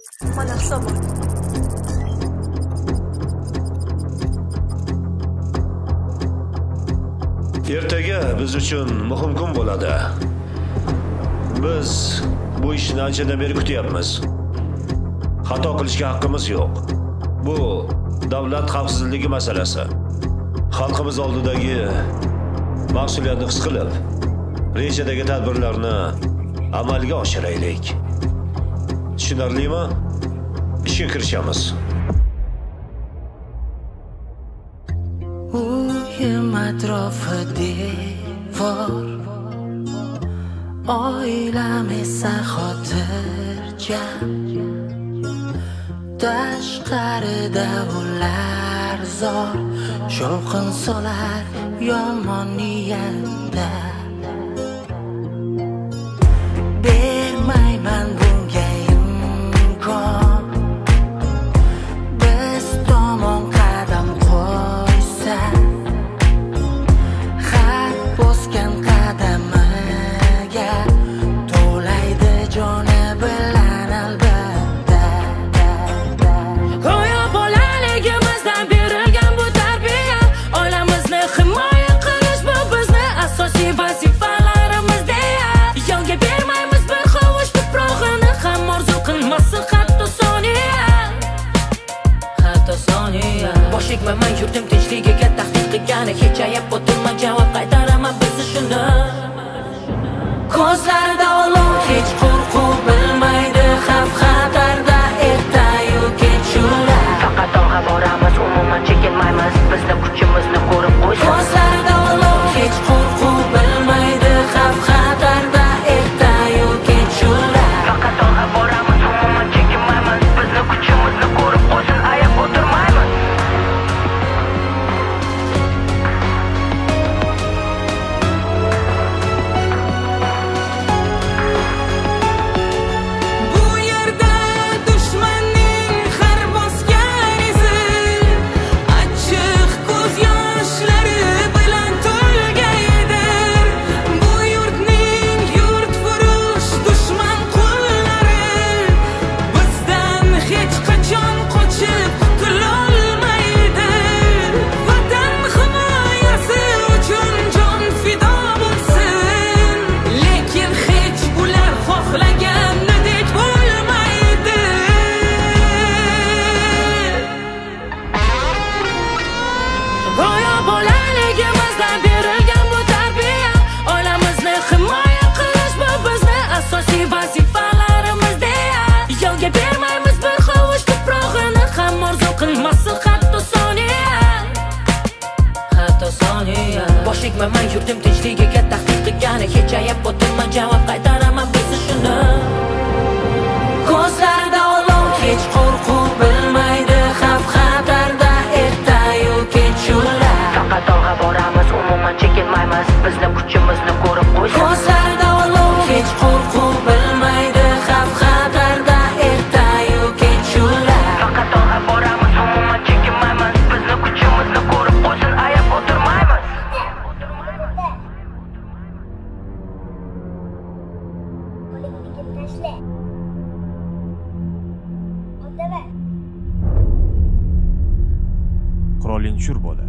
Mana hisobot. Ertaga biz uchun muhim kun bo'ladi. Biz bu ishni anchadan beri kutyapmiz. Xato qilishga haqqimiz yo'q. Bu davlat xavfsizligi masalasi. Xalqimiz oldidagi mas'uliyatni his qilib, rejadagi tadbirlarni amalga oshiraylik. Tushunarlimi? Ishga kirishamiz. Uyim atrofi devor, oilam esa xotirjam. Tashqarida ular zor, shovqin solar yomon niyatda. Bermayman bunga imkon, biz tomon qadam qo'ysa, xat bosgan qadamiga to'laydi joni bilan albatta. Go'yo bolaligimizdan berilgan bu tarbiya, oilamizni himoya qilish bu bizni asosiy vazifalarimiz deya. Yonga bermaymiz bir hovuch tuprog'ini, ham orzu qilmasin hatto soniya. Hatto soniya. Bosh egmaman yurtim tinchligiga tahdid qilgani, hech ayab o'tirma javob qaytaraman biz shuni. Ko'zlarida olov, hech qo'rquv bilmaydi xavf xatarda ertayu kechuvlar. Faqat olg'a boramiz, umuman chekinmaymiz, bizni kuchimizni ko'rib qo'ysin. Ko'zlarida olov, hech qo'rquv bilmaydi xavf xatarda ertayu kechuvlar. Faqat olg'a boramiz, umuman chekinmaymiz, bizni kuchimizni ko'rib qo'ysin, ayab o'tirmaymiz. Bu yerda dushmanning har bosgan izi, achchiq ko'z yoshlari bilan to'lgaydir. Bu yurtning yurtfurush dushman qo'llari bizdan hech qachon qochib qutulolmaydi. Vatan himoyasi uchun jon fido bo'lsin, lekin hech ular xohlaganidek bo'lmaydi. Go'yo bolaligimizdan berilgan bu tarbiya, oilamizni himoya qilish bu bizni asosiy vazifalarimiz deya. Yonga bermaymiz bir hovuch tuprog'ini, ham orzu qilmasin hatto soniya. Hatto soniya. Bosh egmaman yurtim tinchligiga tahdid qilgani, hech ayab o'tirma javob qaytaraman biz shuni. Ko'zlarida olov, hech qo'rquv bilmaydi xavf xatarda ertayu kechuvlar. Faqat olg'a boramiz, umuman chekinmaymiz, bizni kuchimizni ko'rib qo'ysin. Ko'zlarida olov, hech qo'rquv bilmaydi xavf xatarda ertayu kechuvlar. Faqat olg'a boramiz, umuman chekinmaymiz, bizni kuchimizni ko'rib qo'ysin, ayab o'tirmaymiz. Tashla. Otaver. Qurolling tushir bola.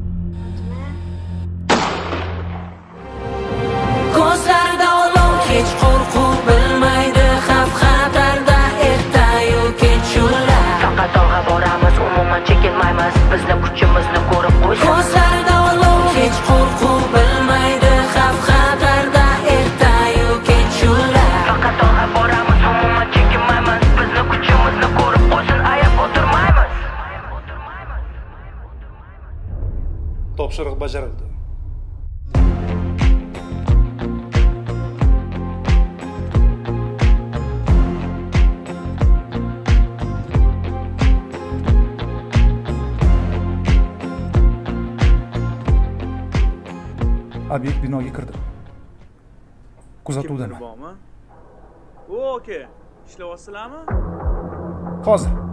Ko'zlarida olov, hech qo'rquv bilmaydi xavf xatarda ertayu kechuvlar. Faqat olg'a boramiz, umuman chekinmaymiz, bizni kuchimizni ko'rib qo'ysin. Ko'zlarida olov, hech qo'rquv bilmaydi xavf xatarda ertayu kechuvlar. Faqat olg'a boramiz, umuman chekinmaymiz, bizni kuchimizni ko'rib qo'ysin, ayab o'tirmaymiz. Topshiriq bajarildi. Obyekt binoga kirdi. Kuzatuvdaman. Bormi? O, aka, ishlayapsizlarmi? Hozir.